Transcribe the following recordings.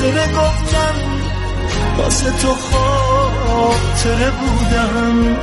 خاطره گفتم، واسه تو خاطره بودم.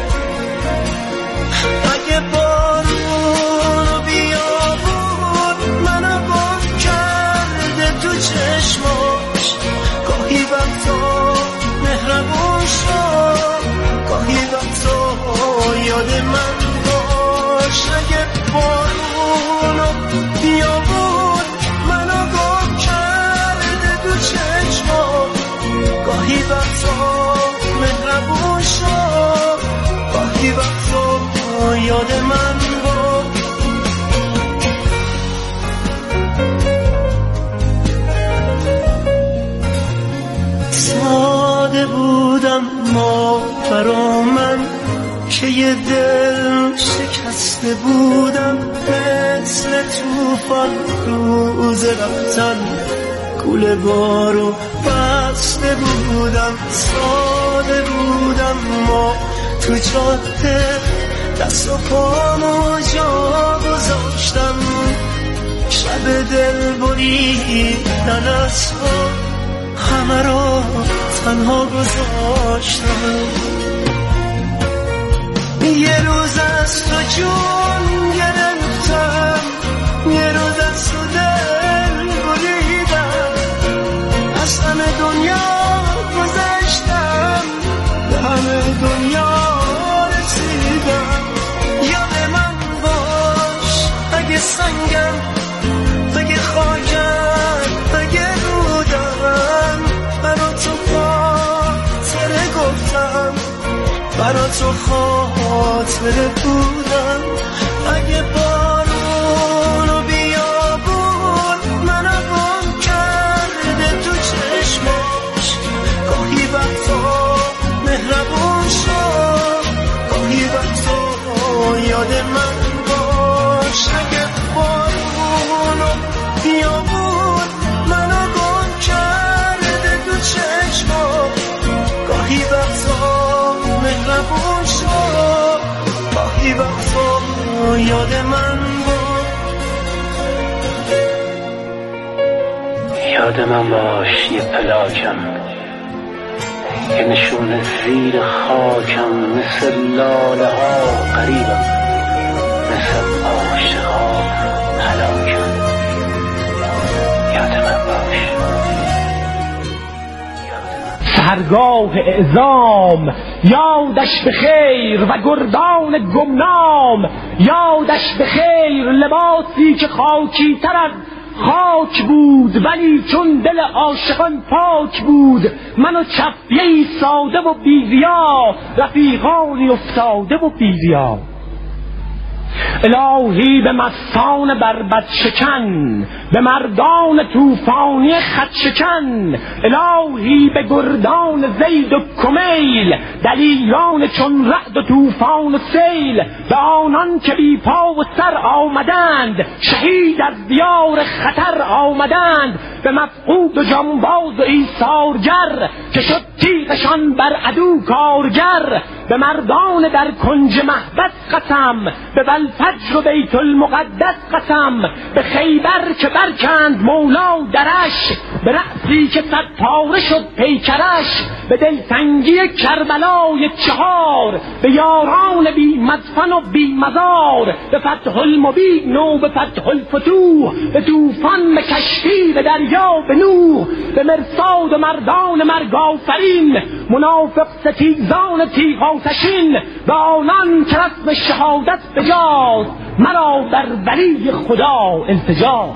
اگه بارون بیابون منو گم کرده تو چشماش، گاهی وقتا مهربون شد، گاهی وقتا یاد من باش. اگه بارون بیابون منو گم کرده تو چشماش، گاهی وقتا مهربون شد، گاهی وقتا یاد من با. ساده بودم ما برا من که یه دل شکسته بودم، مثل توفان روز رفتن کوله بارو بسته بودم. ساده بودم ما تو جاده، دست و پامو جا گذاشتم، شب دل بریدن از تو همه رو تنها گذاشتم. یه روز از تو جون گرفتم، یه روز از تو دل بریدم، از همه دنیا گذشتم، به همه دنیا رسیدم. یاد من باش اگه سنگم، اگه خاکم، اگه رودم، برا تو خاطره گفتم، برا تو خاطره بودم. اگه بارون و بیابون منو گم کرده تو چشماش، گاهی وقتا مهربون شد، گاهی وقتا یاد من باش. اگه بارون و بیابون منو گم کرده تو چشماش، گاهی وقتا مهربون شد، گاهی وقتا یاد من بود. یاد من باش یه پلاکم، یه نشون زیر خاکم، مثل لاله ها قریبم، مثل عاشقا هلاکم. یاد من باش. سحرگاه اعزام یادش به خیر و گردان گمنام یادش به خیر. لباسی که خاکی تر از خاک بود، ولی چون دل عاشقان پاک بود. من و چفیه‌ای ساده و بی‌ریا، رفیقانی افتاده و بی‌ریا. الهی به مستان بربط شکن، به مردان توفانی خط شکن. الهی به گردان زید و کمیل، دلیران چون رعد و توفان و سیل. به آنان که بی پا و سر آمدند، شهید از دیار خطر آمدند. به مفقود و جانباز و ایثارگر، که شد تیغشان بر عدو کارگر. به مردان در کنج مهبط قسم، به بلفجر و بیت المقدس قسم. به خیبر که برکند مولا درش، به رأسی که صد پاره شد پیکرش. به دلتنگی کربلای چهار، به یاران بی مدفن و بی مزار. به فتح المبین و به فتح الفتوح، به طوفان، به کشتی، به دریا، به نوح. به مرصاد و مردان مرگ آفرین، منافق ستیزان تیغ آتشین. به آنان که رسم شهادت بجاست، مرا بر ولی خدا التجا.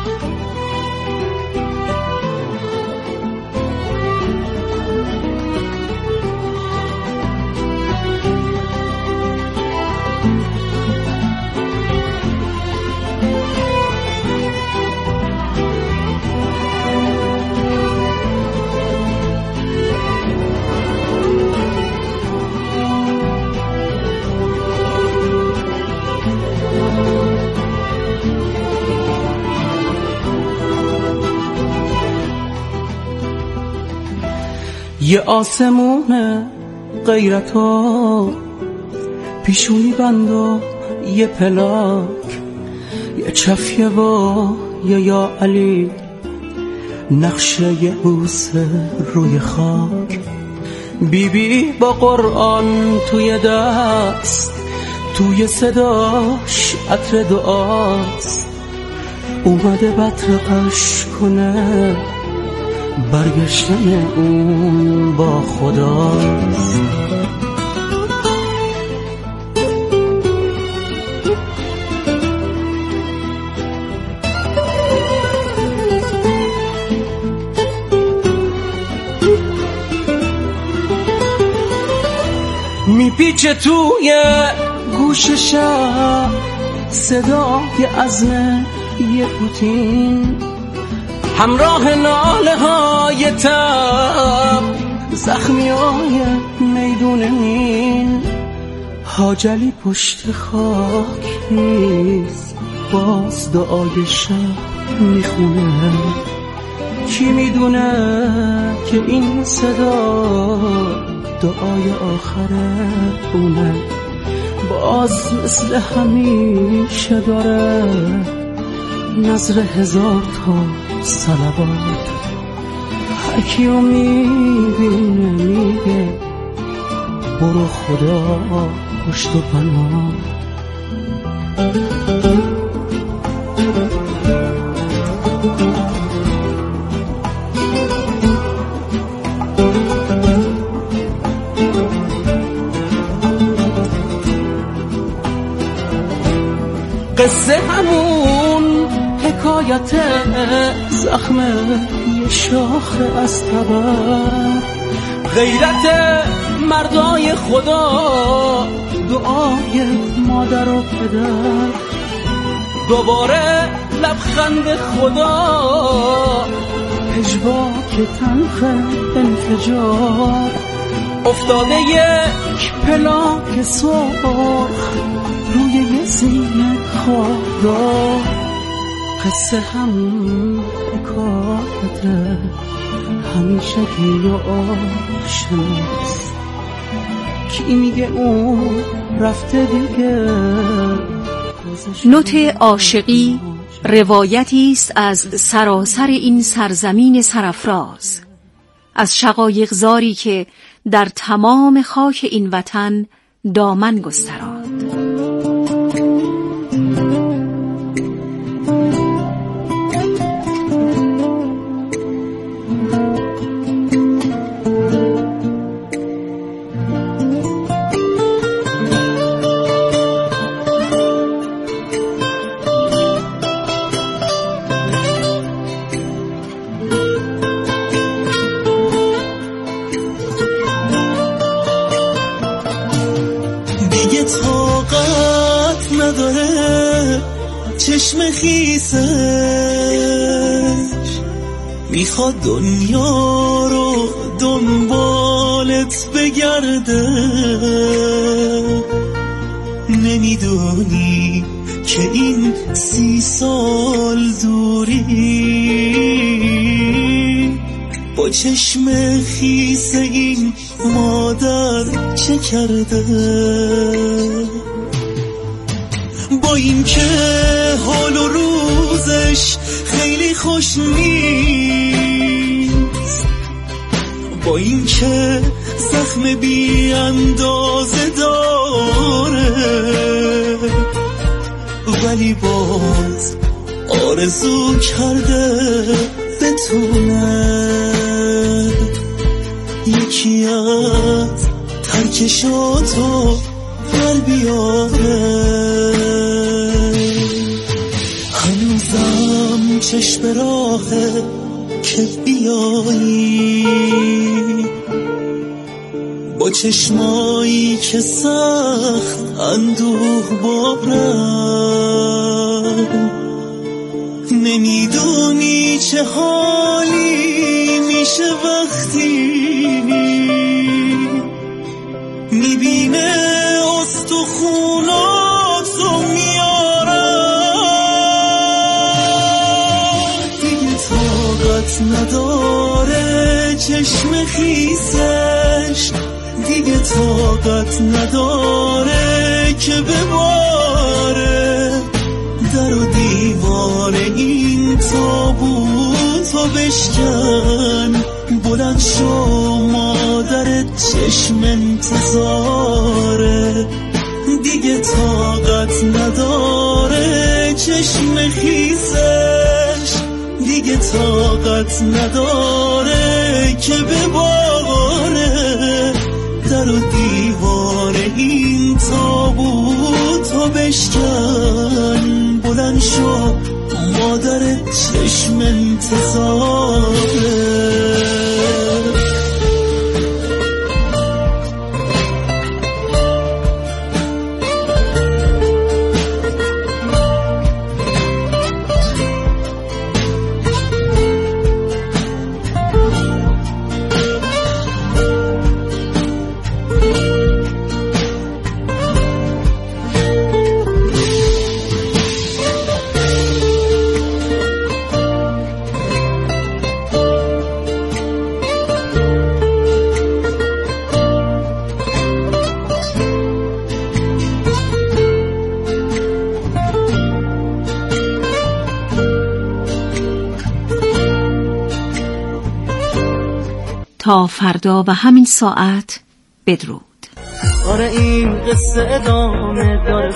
یه آسمون غیرتا، پیشونی بند و یه پلاک، یه چفیه با یا علی، نقشه بوسه روی خاک، بیبی با قرآن توی دست، توی صداش عطر دعاست، اومده بطرقش کنه، برگشتن اون با خداست. میپیچه توی گوش شب صدای عزم یه پوتین، همراه ناله های تب، زخمی های میدون مین. حاجلی پشت خاک نیست، باز دعای شب میخونه. کی میدونه که این صدا دعای آخره اونه، باز مثل همیشه داره نظر هزار تا صلوات. هر کیو میبینه میگه برو خدا پشت و پناه. قصه همون حکایت زخم یه شاخ از تبر، غیرت مردای خدا، دعای مادر و پدر، دوباره لبخند خدا، پژواک تلخ انفجار، افتاده یک پلاک سرخ روی یه زین خوابگاه. قصه همون حکایته، همیشه گیر و آشناست. کی میگه اون رفته دیگه؟ نوت عاشقی روایتی است از سراسر این سرزمین سرافراز، از شقایق زاری که در تمام خاک این وطن دامن گستراند. چشم خیسش میخواد دنیا رو دنبالت بگرده، نمیدونی که این 30 سال دوری با چشم خیس این مادر چه کرده. با این که حال و روزش خیلی خوش نیست، با این که زخم بی اندازه داره، ولی باز آرزو کرده بتونه یکی از ترکشاتو در بیاره. هنوزم چشم راهه که بیایی، با چشمایی که سخت اندوه بارم، نمیدونی چه حالی میشه وقتی میبینه استخوناتو میارم. دیگه طاقت نداره چشم خیسش، دیگه طاقت نداره که بباره در و دیوار این تابوت و بشکن، بلند شو مادر چشم انتظاره، دیگه طاقت نداره چشم خیزش، دیگه طاقت نداره که بباره، در و دیوار این تابوتو بشکن، بلند شو مادر چشم انتظاره. تا فردا و همین ساعت بدرود. آره این قصه ادامه داره،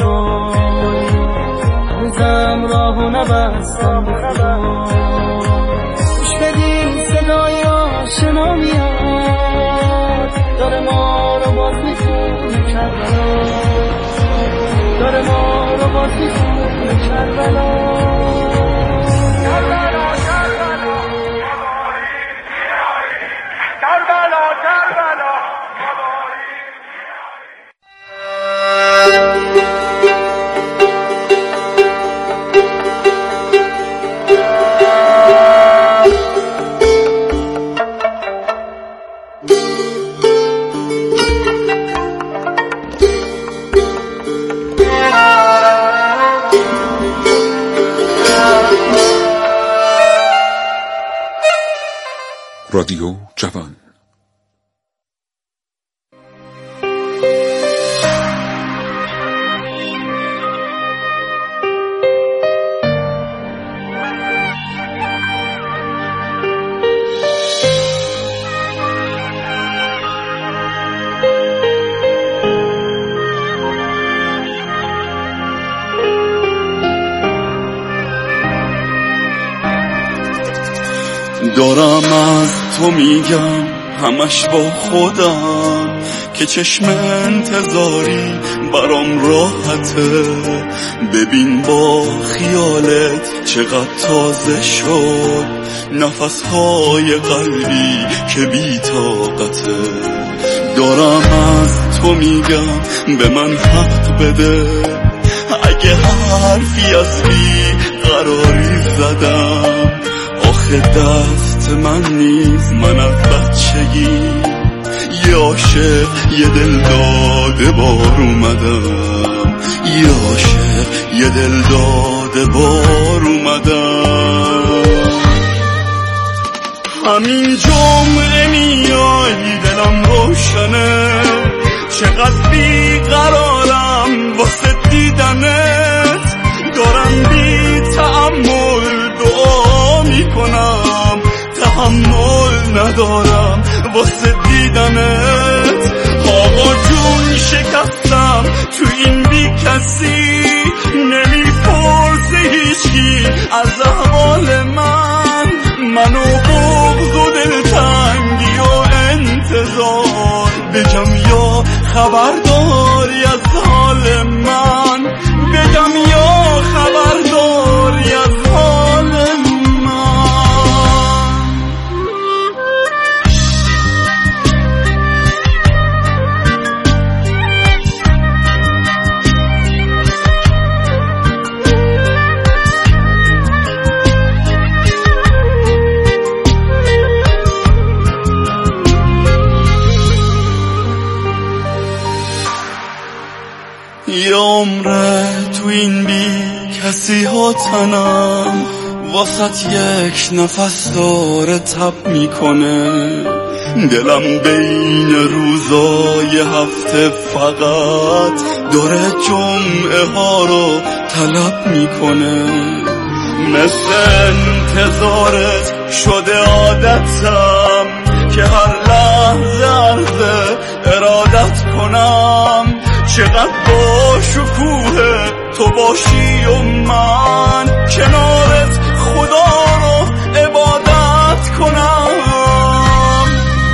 هنوزم راهو نبستم به خدا، گوش بدین صدای آشنا میاد، داره ما رو باز میخونه کربلا، داره ما رو باز میخونه کربلا. رادیو جوان. دارم از تو میگم همش با خودم که چشم انتظاری برام راحته، ببین با خیالت چقدر تازه شد نفسهای قلبی که بی طاقته. دارم از تو میگم به من حق بده، اگه حرفی از بی قراری زدم، آخه دست من نیست، من از بچگی یه عاشق یه دل داده بار اومدم، یه عاشق یه دل داده بار اومدم. همین جمعه میای دلم روشنه، چقدر بیقرارم واسه دیدنت، دارم بی تأمل دعا میکنم، تحمل ندارم واسه دیدنت. آقا جون شکستم تو این بی کسی، نمیپرسه هیچکی از احوال من، منو بغض و دلتنگی و انتظار، بگم یا خبرداری از حال من، بگم یا خبرداری از حال من. یه عمره تو این بی کسی ها تنم، واسط یک نفس داره تب میکنه، دلم بین روزای هفته فقط داره جمعه ها رو طلب میکنه. مثل انتظارت شده عادتم که هر لحظه ارادت کنم چقدر با شکوه تو باشی و من کنارت خدا رو عبادت کنم.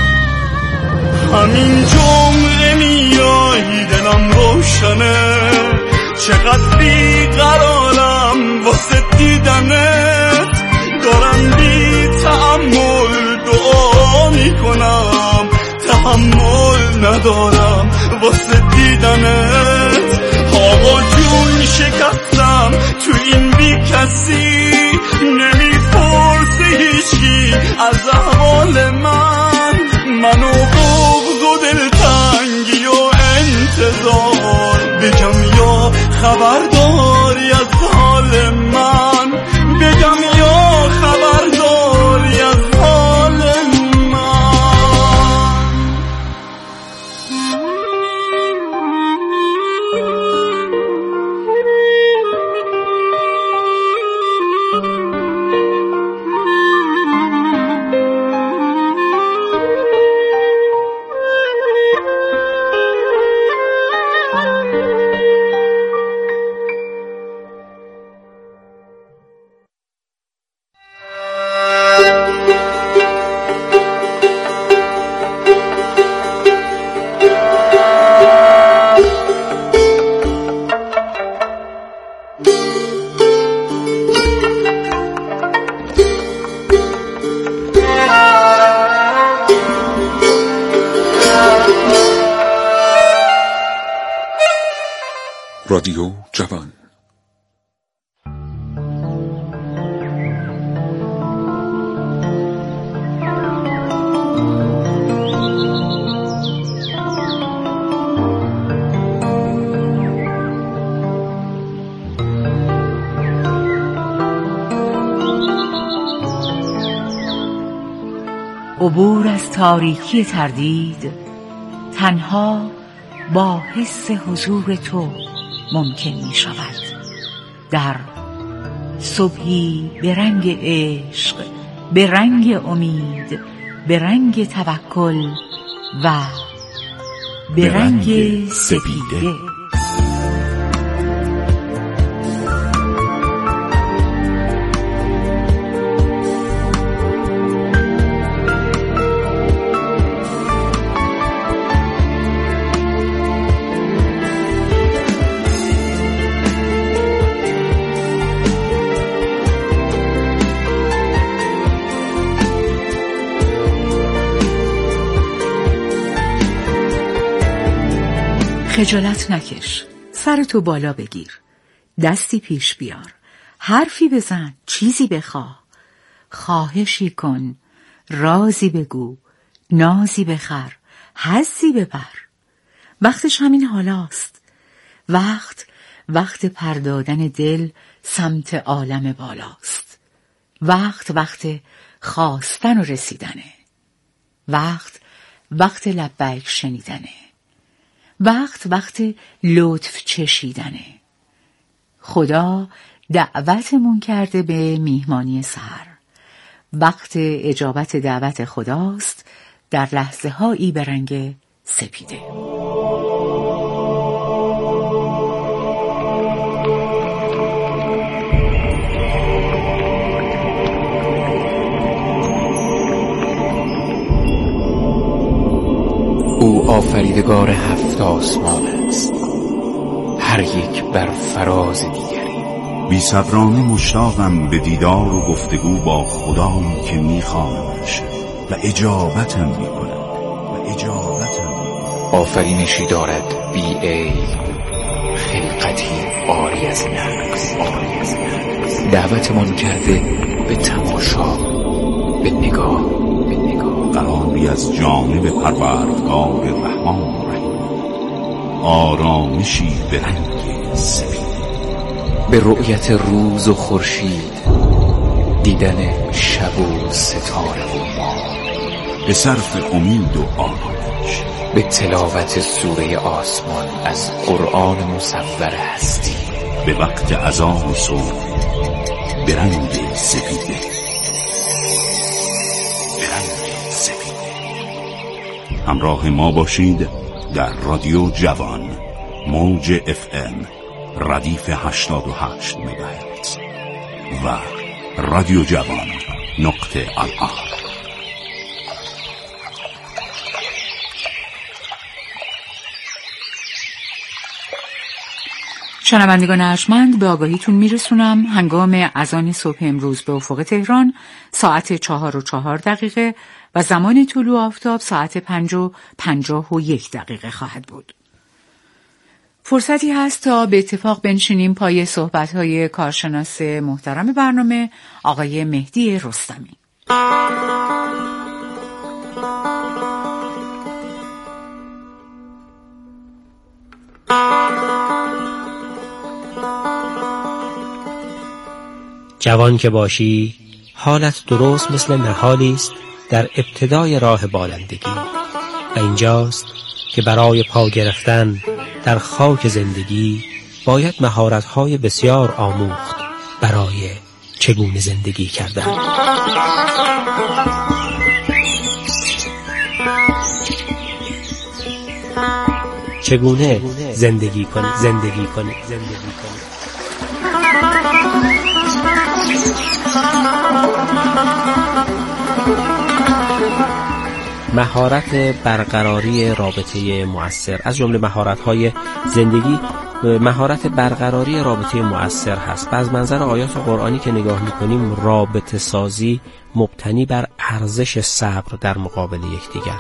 همین جمعه میای دلم روشنه چقدر بیقرارم واسه دیدنت دارم بی تحمل دعا میکنم تحمل ندارم واسه دیدنت. آقا جون شکستم تو این بی کسی نمیپرسه هیچکی از احوال منو بغض و دلتنگی و انتظار بگم یا خبرداری از حال من بگم یا خبرداری از حال من. رادیو جوان. عبور از تاریکی تردید تنها با حس حضور تو ممکن می شود. در صبحی به رنگ عشق، به رنگ امید، به رنگ توکل و به رنگ سپیده. خجالت نکش، سرتو بالا بگیر، دستی پیش بیار، حرفی بزن، چیزی بخواه، خواهشی کن، رازی بگو، نازی بخر، حظی ببر. وقتش همین حالاست. وقت پردادن دل سمت عالم بالاست. وقت خواستن و رسیدنه. وقت لبیک شنیدنه. وقت لطف چشیدنه. خدا دعوتمون کرده به میهمانی سحر. وقت اجابت دعوت خداست در لحظه هایی به رنگ سپیده. او آفریدگار 7 آسمان است، هر یک بر فراز دیگری. بی صبرانه مشتاقم به دیدار و گفتگو با خدایی که میخوانمش و اجابتم میکند. آفرینشی دارد بی عیب، خلقتی عاری از نقص. دعوتمان کرده به تماشا، به نگاه. قراری از جانب پروردگار رحمان رحیم، آرامشی به رنگ سپید. به رؤیت روز و خورشید، دیدن شب و ستاره و ماه. به صرف امید و آرامش، به تلاوت سوره آسمان از قرآن مصور هستی. به وقت اذان صبح به رنگ سپیده. سپیده. همراه ما باشید در رادیو جوان، موج FM ردیف 88 مگاهرتز و رادیو جوان .ir. شنوندگان ارجمند، به آگاهیتون میرسونم هنگام اذان صبح امروز به افق تهران ساعت 4:04 و زمان طلوع آفتاب ساعت 5:51 خواهد بود. فرصتی هست تا به اتفاق بنشینیم پای صحبت‌های کارشناس محترم برنامه آقای مهدی رستمی. جوان که باشی حالت درست مثل نهالی است در ابتدای راه بالندگی و اینجاست که برای پا گرفتن در خاک زندگی باید مهارت‌های بسیار آموخت برای چگونه زندگی کردن. چگونه زندگی کنی. مهارت برقراری رابطه مؤثر از جمله مهارت‌های زندگی مهارت برقراری رابطه مؤثر هست و از منظر آیات قرآنی که نگاه می‌کنیم رابطه سازی مبتنی بر ارزش صبر در مقابل یکدیگر.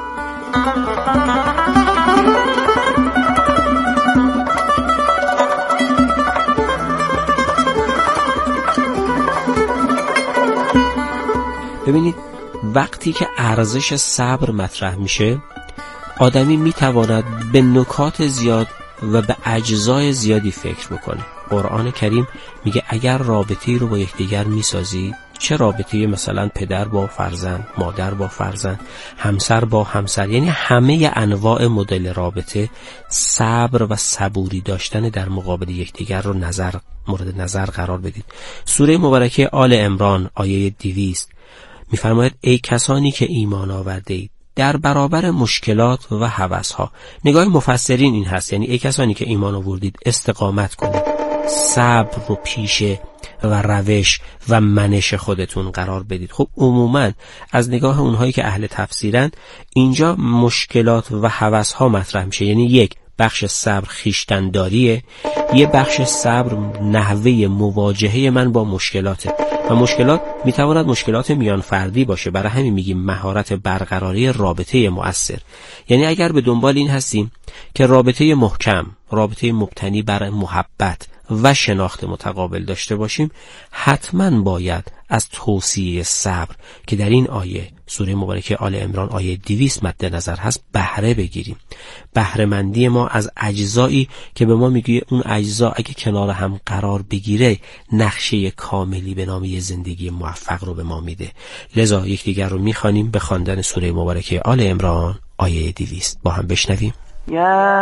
ببینید وقتی که ارزش صبر مطرح میشه آدمی میتواند به نکات زیاد و به اجزای زیادی فکر بکنه. قرآن کریم میگه اگر رابطه‌ای رو با یکدیگر میسازی، چه رابطه‌ای مثلا پدر با فرزند، مادر با فرزند، همسر با همسر، یعنی همه انواع مدل رابطه، صبر و صبوری داشتن در مقابل یکدیگر رو مورد نظر قرار بدید. سوره مبارکه آل عمران آیه 200 می‌فرماید ای کسانی که ایمان آورده اید در برابر مشکلات و هوس‌ها. نگاه مفسرین این هست، یعنی ای کسانی که ایمان آوردید استقامت کنید، صبر رو پیشه و روش و منش خودتون قرار بدید. خب عموماً از نگاه اونهایی که اهل تفسیرن اینجا مشکلات و هوس‌ها مطرح میشه، یعنی یک بخش صبر خویشتن‌داریه، یه بخش صبر نحوه مواجهه من با مشکلاته و مشکلات میتواند مشکلات میان فردی باشه. برای همین میگیم مهارت برقراری رابطه مؤثر، یعنی اگر به دنبال این هستیم که رابطه محکم، رابطه مبتنی بر محبت و شناخت متقابل داشته باشیم، حتما باید از توصیه صبر که در این آیه سوره مبارکه آل عمران آیه 200 مد نظر هست بهره بگیریم. بهره مندی ما از اجزایی که به ما میگه اون اجزا اگه کنار هم قرار بگیره نقشه کاملی به نام یه زندگی موفق رو به ما میده. لذا یکدیگر رو میخوانیم به خواندن سوره مبارکه آل عمران آیه 200 با هم بشنویم. يا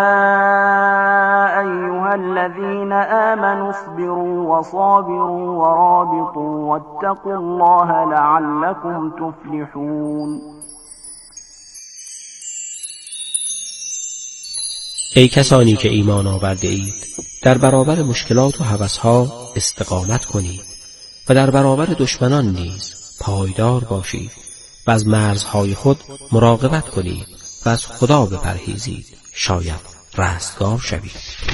أيها الذين آمنوا اصبروا وصابروا ورابطوا واتقوا الله لعلكم تفلحون. ای کسانی که ایمان آورده اید در برابر مشکلات و هوس‌ها استقامت کنید و در برابر دشمنان نیز پایدار باشید و از مرزهای خود مراقبت کنید و از خدا بپرهیزید، شاید رستگار شوید.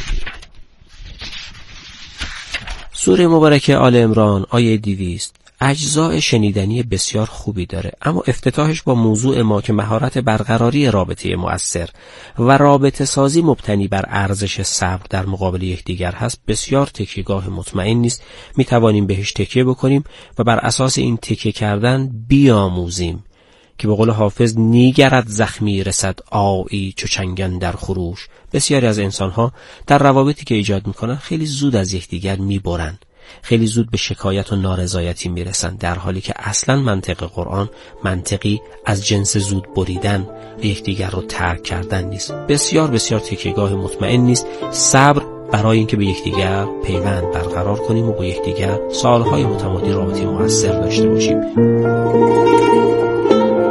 سوره مبارکه آل عمران آیه 200 اجزای شنیدنی بسیار خوبی داره، اما افتتاحش با موضوع ما که مهارت برقراری رابطه مؤثر و رابطه سازی مبتنی بر ارزش صبر در مقابل یکدیگر هست بسیار تکیهگاه مطمئن نیست. می توانیم بهش تکیه بکنیم و بر اساس این تکیه کردن بیاموزیم که به قول حافظ نیگرد زخمی رسد آیی چو چنگن در خروش. بسیاری از انسانها در روابطی که ایجاد میکنن خیلی زود از یکدیگر میبرن، خیلی زود به شکایت و نارضایتی میرسن، در حالی که اصلا منطق قرآن منطقی از جنس زود بریدن و یکدیگر رو ترک کردن نیست. بسیار بسیار تکیهگاه مطمئن نیست. صبر برای اینکه به یکدیگر پیوند برقرار کنیم و با یکدیگر سالهای متمادی رابطه مؤثر داشته باشیم.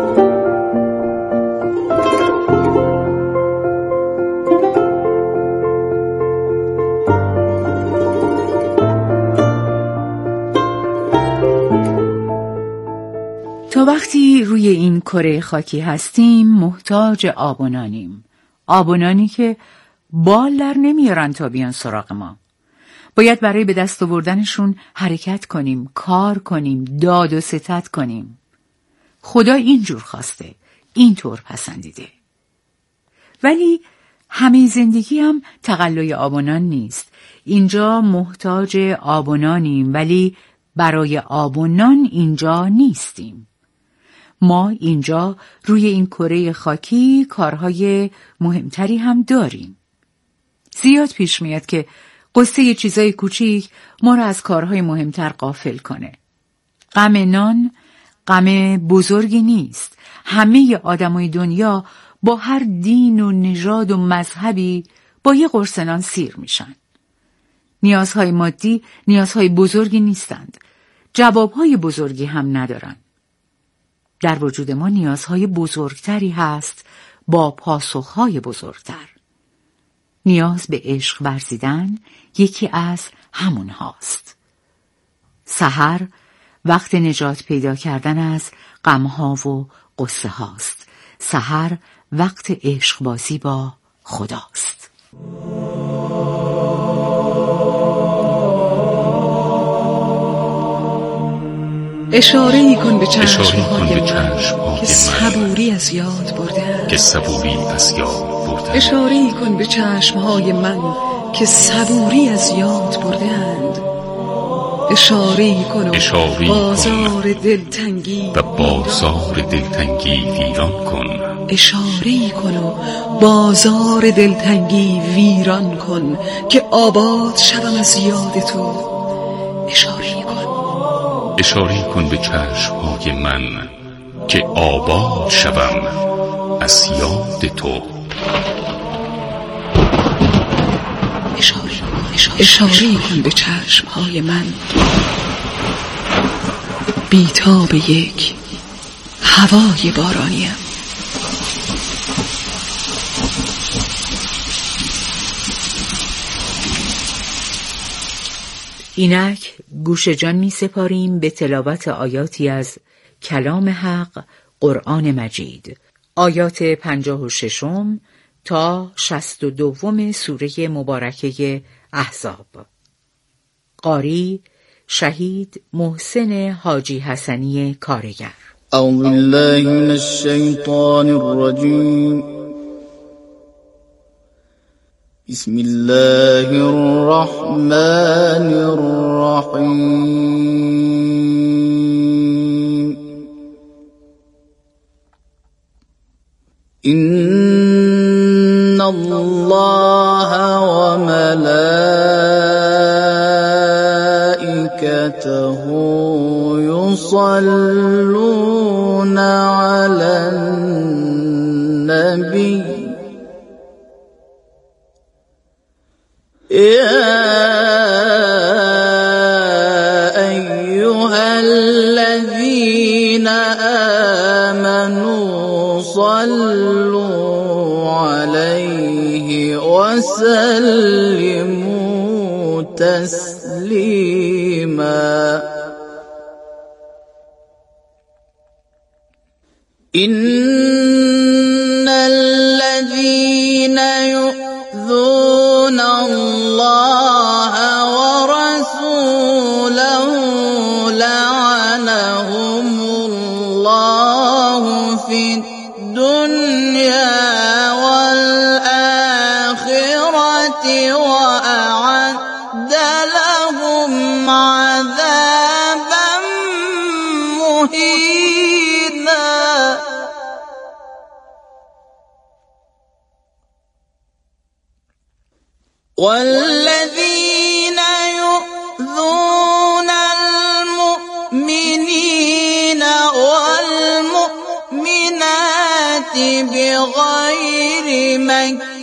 وقتی روی این کره خاکی هستیم محتاج آبونانیم. آبونانی که بال در نمیارن تا بیان سراغ ما. باید برای به دست آوردنشون حرکت کنیم، کار کنیم، داد و ستد کنیم. خدا اینجور خواسته، اینطور پسندیده. ولی همه زندگی هم تقلای آبونان نیست. اینجا محتاج آبونانیم ولی برای آبونان اینجا نیستیم. ما اینجا روی این کره خاکی کارهای مهمتری هم داریم. زیاد پیش میاد که قصه چیزای کوچیک ما را از کارهای مهمتر غافل کنه. غم نان غم بزرگی نیست. همه آدمای دنیا با هر دین و نژاد و مذهبی با یه قرص نان سیر میشن. نیازهای مادی نیازهای بزرگی نیستند. جوابهای بزرگی هم ندارن. در وجود ما نیازهای بزرگتری هست با پاسخهای بزرگتر. نیاز به عشق ورزیدن یکی از همون هاست. سحر وقت نجات پیدا کردن از غمها و قصه هاست. سحر وقت عشق بازی با خداست. اشاره‌ای کن به چشم‌های من که صبوری از یاد برده‌اند. اشاره‌ای کن به چشم‌های من که صبوری از یاد برده‌اند. اشاره‌ای کن و بازار دلتنگی ویران کن. اشاره‌ای کن و بازار دلتنگی ویران کن که آباد شوم از یاد تو. اشاره کن به چشم‌های من که آباد شوم از یاد تو. اشاره کن به چشم‌های من بی‌تاب یک هوای بارانیم. اینک گوش جان می سپاریم به تلاوت آیاتی از کلام حق قرآن مجید. آیات 56 تا 62 سوره مبارکه احزاب. قاری شهید محسن حاجی حسنی کارگر. اعوذ بالله من الشیطان الرجیم. بسم الله الرحمن الرحیم. ان الله و ملائکته یصلون علی النبی يا أيها الذين آمنوا صلوا عليه وسلموا تسليما. إن الذين يؤذون الله ورسوله لعنهم الله في الدنيا والآخرة وأعد لهم عذابا مهينا. والذين يؤذون المؤمنين والمؤمنات بغير ما